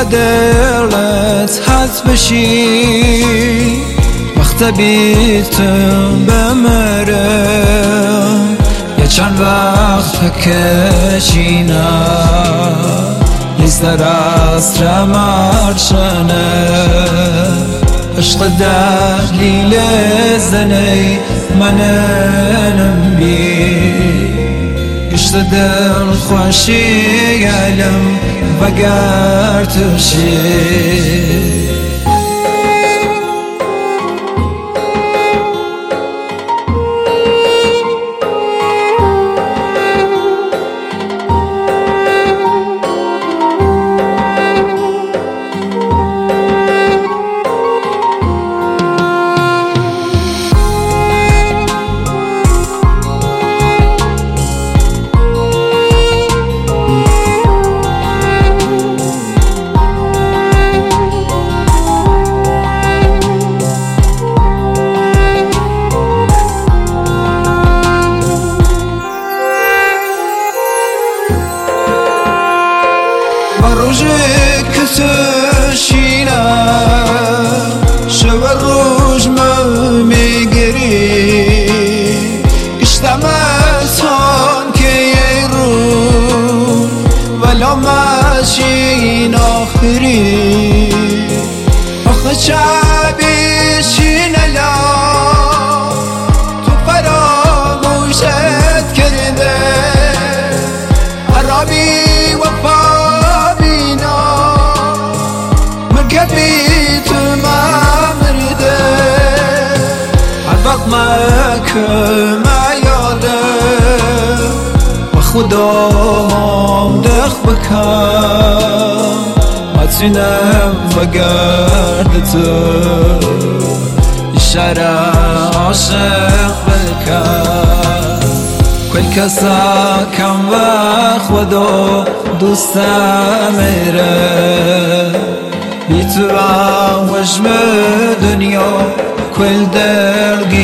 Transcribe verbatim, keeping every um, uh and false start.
دلت حد بشی وقت بیتم بمرم یه چند وقت کشینا لیستر از رمارشنه عشق دلیل زنی منم بی گشت دل خوشی علم وگر تشی روزی که تشینم شب روز من میگری اشتم از آن که یه روز ولا ماشین آخری آخه شبیشین الا تو فراموشت کرده عربی وفا مکم یادم و خودم دخ بکم متینم و گرد تو اشاره عاشق بکم کل کسا کم و خودو دوستم میره بی تو وجم دنیا کل درگی